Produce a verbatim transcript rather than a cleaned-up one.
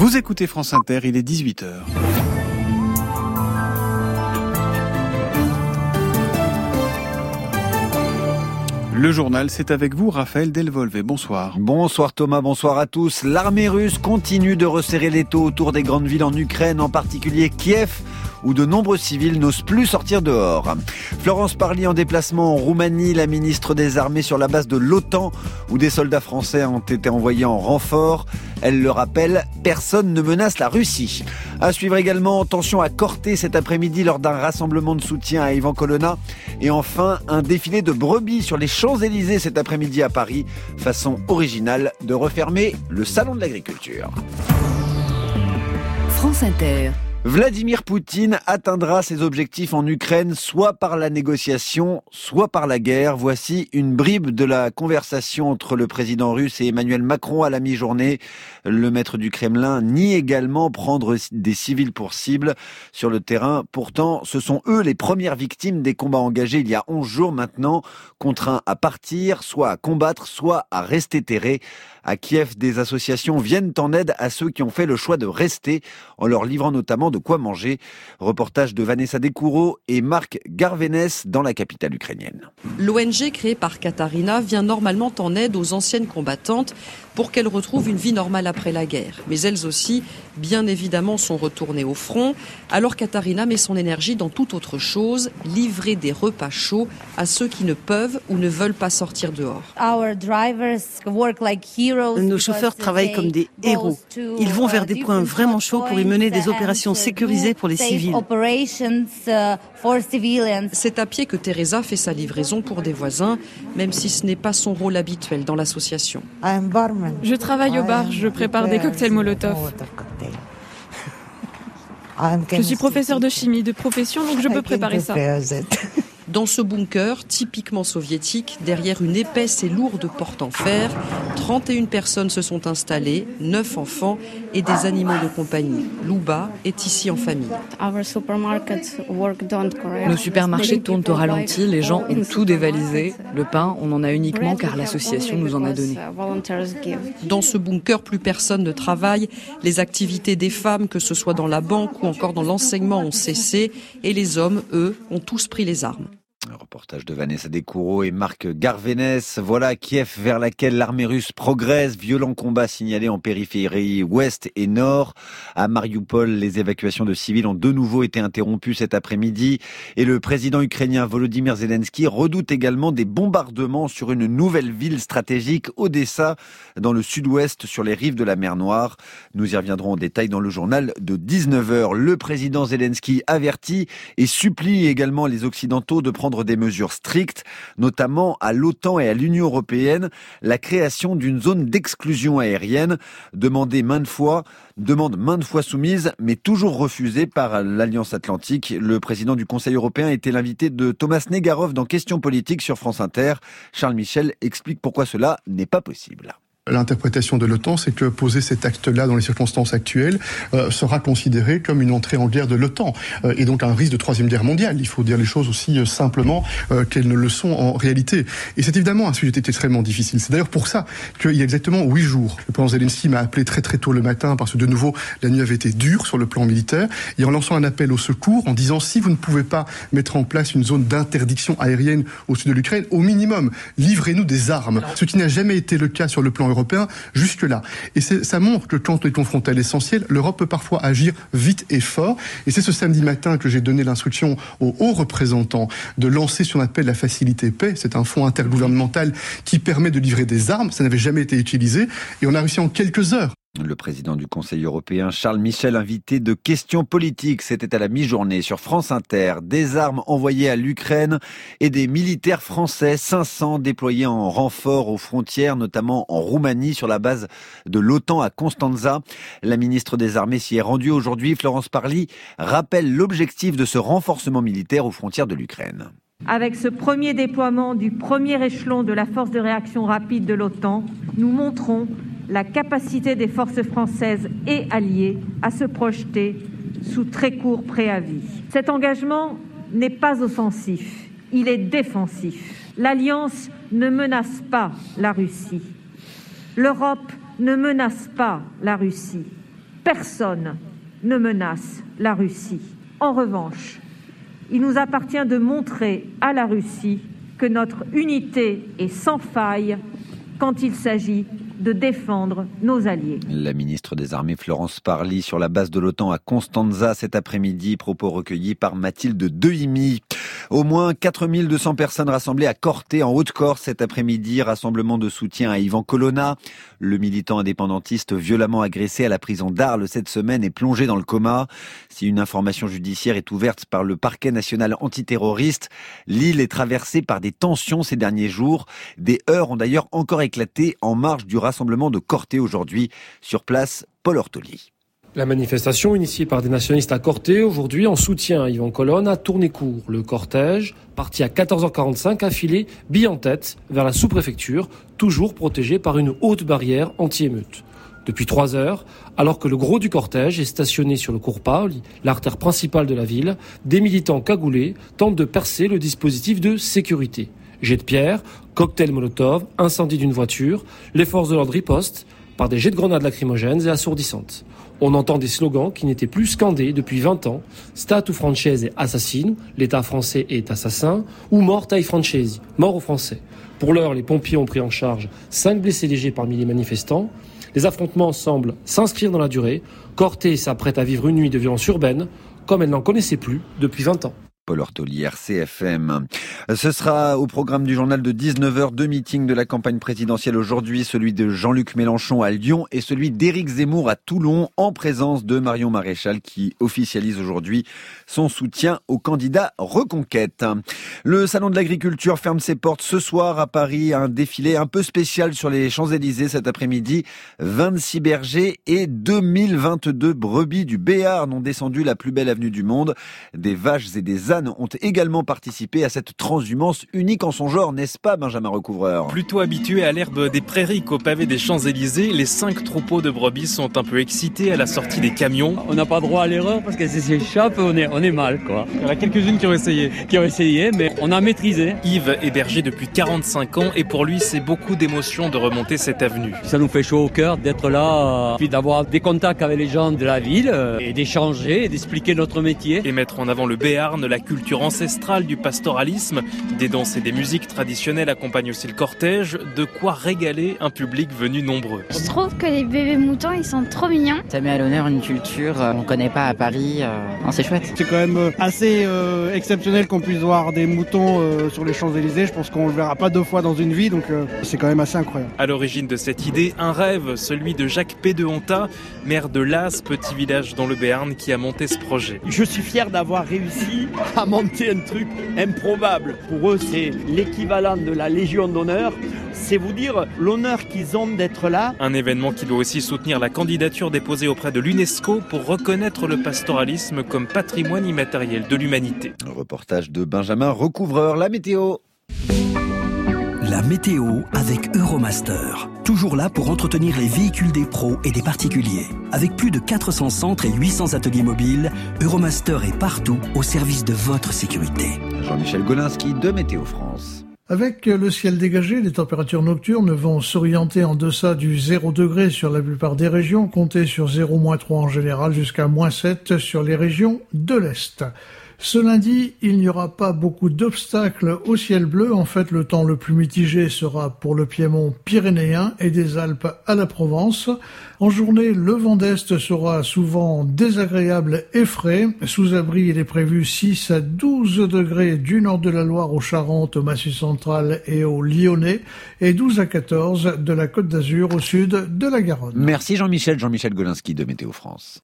Vous écoutez France Inter, il est dix-huit heures. Le journal, c'est avec vous, Raphaël Delvolvé. Bonsoir. Bonsoir Thomas, bonsoir à tous. L'armée russe continue de resserrer l'étau autour des grandes villes en Ukraine, en particulier Kiev, où de nombreux civils n'osent plus sortir dehors. Florence Parly en déplacement en Roumanie, la ministre des Armées sur la base de l'OTAN, où des soldats français ont été envoyés en renfort. Elle le rappelle, personne ne menace la Russie. À suivre également, tension à Corté cet après-midi lors d'un rassemblement de soutien à Ivan Colonna. Et enfin, un défilé de brebis sur les Champs-Élysées cet après-midi à Paris. Façon originale de refermer le salon de l'agriculture. France Inter. Vladimir Poutine atteindra ses objectifs en Ukraine, soit par la négociation, soit par la guerre. Voici une bribe de la conversation entre le président russe et Emmanuel Macron à la mi-journée. Le maître du Kremlin nie également prendre des civils pour cible sur le terrain. Pourtant, ce sont eux les premières victimes des combats engagés il y a onze jours maintenant, contraints à partir, soit à combattre, soit à rester terrés. À Kiev, des associations viennent en aide à ceux qui ont fait le choix de rester, en leur livrant notamment de quoi manger. Reportage de Vanessa Descoureaux et Marc Garvenès dans la capitale ukrainienne. L'O N G créée par Katarina vient normalement en aide aux anciennes combattantes pour qu'elles retrouvent une vie normale après la guerre. Mais elles aussi, bien évidemment, sont retournées au front. Alors Katarina met son énergie dans toute autre chose, livrer des repas chauds à ceux qui ne peuvent ou ne veulent pas sortir dehors. Nos chauffeurs travaillent comme des héros. Ils vont vers des points vraiment chauds pour y mener des opérations sécurisées pour les civils. C'est à pied que Teresa fait sa livraison pour des voisins, même si ce n'est pas son rôle habituel dans l'association. Je travaille au bar, je prépare des cocktails Molotov. Je suis professeur de chimie de profession, donc je peux préparer ça. Dans ce bunker, typiquement soviétique, derrière une épaisse et lourde porte en fer, trente et une personnes se sont installées, neuf enfants et des animaux de compagnie. Louba est ici en famille. Nos supermarchés tournent au ralenti, les gens ont tout dévalisé. Le pain, on en a uniquement car l'association nous en a donné. Dans ce bunker, plus personne ne travaille. Les activités des femmes, que ce soit dans la banque ou encore dans l'enseignement, ont cessé. Et les hommes, eux, ont tous pris les armes. Un reportage de Vanessa Descoureaux et Marc Garvenès. Voilà Kiev vers laquelle l'armée russe progresse. Violents combats signalés en périphérie ouest et nord. À Mariupol, les évacuations de civils ont de nouveau été interrompues cet après-midi. Et le président ukrainien Volodymyr Zelensky redoute également des bombardements sur une nouvelle ville stratégique, Odessa, dans le sud-ouest, sur les rives de la mer Noire. Nous y reviendrons en détail dans le journal de dix-neuf heures. Le président Zelensky avertit et supplie également les Occidentaux de prendre des mesures strictes, notamment à l'OTAN et à l'Union européenne, la création d'une zone d'exclusion aérienne, demandée maintes fois, demande maintes fois soumise, mais toujours refusée par l'Alliance Atlantique. Le président du Conseil européen était l'invité de Thomas Negarov dans Questions politiques sur France Inter. Charles Michel explique pourquoi cela n'est pas possible. L'interprétation de l'OTAN, c'est que poser cet acte-là dans les circonstances actuelles euh, sera considéré comme une entrée en guerre de l'OTAN euh, et donc un risque de troisième guerre mondiale. Il faut dire les choses aussi euh, simplement euh, qu'elles ne le sont en réalité. Et c'est évidemment un sujet extrêmement difficile. C'est d'ailleurs pour ça qu'il y a exactement huit jours, le président Zelensky m'a appelé très très tôt le matin parce que de nouveau la nuit avait été dure sur le plan militaire et en lançant un appel au secours en disant si vous ne pouvez pas mettre en place une zone d'interdiction aérienne au sud de l'Ukraine, au minimum livrez-nous des armes. Ce qui n'a jamais été le cas sur le plan européen jusque-là. Et ça montre que quand on est confronté à l'essentiel, l'Europe peut parfois agir vite et fort. Et c'est ce samedi matin que j'ai donné l'instruction aux hauts représentants de lancer ce qu'on appelle la facilité paix. C'est un fonds intergouvernemental qui permet de livrer des armes. Ça n'avait jamais été utilisé. Et on a réussi en quelques heures. Le président du Conseil européen, Charles Michel, invité de Questions politiques. C'était à la mi-journée sur France Inter. Des armes envoyées à l'Ukraine et des militaires français, cinq cents déployés en renfort aux frontières, notamment en Roumanie, sur la base de l'OTAN à Constanța. La ministre des Armées s'y est rendue aujourd'hui. Florence Parly rappelle l'objectif de ce renforcement militaire aux frontières de l'Ukraine. Avec ce premier déploiement du premier échelon de la force de réaction rapide de l'OTAN, nous montrons la capacité des forces françaises et alliées à se projeter sous très court préavis. Cet engagement n'est pas offensif, il est défensif. L'Alliance ne menace pas la Russie. L'Europe ne menace pas la Russie. Personne ne menace la Russie. En revanche, il nous appartient de montrer à la Russie que notre unité est sans faille quand il s'agit de défendre nos alliés. La ministre des Armées Florence Parly sur la base de l'OTAN à Constanza cet après-midi, propos recueillis par Mathilde Dehimi. Au moins quatre mille deux cents personnes rassemblées à Corté en Haute-Corse cet après-midi, rassemblement de soutien à Ivan Colonna. Le militant indépendantiste violemment agressé à la prison d'Arles cette semaine est plongé dans le coma. Si une information judiciaire est ouverte par le parquet national antiterroriste, l'île est traversée par des tensions ces derniers jours. Des heurts ont d'ailleurs encore éclaté en marge du rassemblement de Corté aujourd'hui. Sur place, Paul Ortoli. La manifestation initiée par des nationalistes à Corté aujourd'hui en soutien à Ivan Colonna a tourné court. Le cortège, parti à quatorze heures quarante-cinq, a filé bille en tête vers la sous-préfecture, toujours protégée par une haute barrière anti-émeute. Depuis trois heures, alors que le gros du cortège est stationné sur le cours Paoli, l'artère principale de la ville, des militants cagoulés tentent de percer le dispositif de sécurité. Jets de pierre, cocktails Molotov, incendie d'une voiture, les forces de l'ordre ripostent par des jets de grenades lacrymogènes et assourdissantes. On entend des slogans qui n'étaient plus scandés depuis vingt ans. Statu Francese assassino, l'État français est assassin, ou Morte ai Francesi, mort aux Français. Pour l'heure, les pompiers ont pris en charge cinq blessés légers parmi les manifestants. Les affrontements semblent s'inscrire dans la durée. Corté s'apprête à vivre une nuit de violence urbaine, comme elle n'en connaissait plus depuis vingt ans. Paul Ortoli, R C F M. Ce sera au programme du journal de dix-neuf heures, deux meetings de la campagne présidentielle aujourd'hui, celui de Jean-Luc Mélenchon à Lyon et celui d'Éric Zemmour à Toulon, en présence de Marion Maréchal qui officialise aujourd'hui son soutien au candidat Reconquête. Le salon de l'agriculture ferme ses portes ce soir à Paris, un défilé un peu spécial sur les Champs-Élysées cet après-midi. vingt-six bergers et deux mille vingt-deux brebis du Béarn ont descendu la plus belle avenue du monde. Des vaches et des ânes ont également participé à cette transhumance unique en son genre, n'est-ce pas Benjamin Recouvreur ? Plutôt habitués à l'herbe des prairies qu'au pavé des Champs-Élysées, les cinq troupeaux de brebis sont un peu excités à la sortie des camions. On n'a pas droit à l'erreur parce qu'elles s'échappent, on est, on est mal quoi. Il y en a quelques-unes qui ont essayé. Qui ont essayé, mais on a maîtrisé. Yves est berger depuis quarante-cinq ans et pour lui c'est beaucoup d'émotion de remonter cette avenue. Ça nous fait chaud au cœur d'être là, puis d'avoir des contacts avec les gens de la ville et d'échanger et d'expliquer notre métier. Et mettre en avant le Béarn, la culture ancestrale du pastoralisme, des danses et des musiques traditionnelles accompagnent aussi le cortège, de quoi régaler un public venu nombreux. Je trouve que les bébés moutons, ils sont trop mignons. Ça met à l'honneur une culture qu'on ne connaît pas à Paris. Non, c'est chouette. C'est quand même assez euh, exceptionnel qu'on puisse voir des moutons euh, sur les Champs-Élysées. Je pense qu'on ne le verra pas deux fois dans une vie, donc euh, c'est quand même assez incroyable. À l'origine de cette idée, un rêve, celui de Jacques P. de Honta, maire de Las, petit village dans le Béarn, qui a monté ce projet. Je suis fier d'avoir réussi à monter un truc improbable. Pour eux, c'est l'équivalent de la Légion d'honneur. C'est vous dire l'honneur qu'ils ont d'être là. Un événement qui doit aussi soutenir la candidature déposée auprès de l'UNESCO pour reconnaître le pastoralisme comme patrimoine immatériel de l'humanité. Un reportage de Benjamin Recouvreur. La météo. La météo avec Euromaster. Toujours là pour entretenir les véhicules des pros et des particuliers. Avec plus de quatre cents centres et huit cents ateliers mobiles, Euromaster est partout au service de votre sécurité. Jean-Michel Golinski de Météo France. Avec le ciel dégagé, les températures nocturnes vont s'orienter en deçà du zéro degré sur la plupart des régions, comptez sur zéro moins trois en général jusqu'à moins sept sur les régions de l'Est. Ce lundi, il n'y aura pas beaucoup d'obstacles au ciel bleu. En fait, le temps le plus mitigé sera pour le Piémont pyrénéen et des Alpes à la Provence. En journée, le vent d'Est sera souvent désagréable et frais. Sous abri, il est prévu six à douze degrés du nord de la Loire aux Charentes, au Massif central et au Lyonnais, et douze à quatorze de la Côte d'Azur au sud de la Garonne. Merci Jean-Michel, Jean-Michel Golinski de Météo France.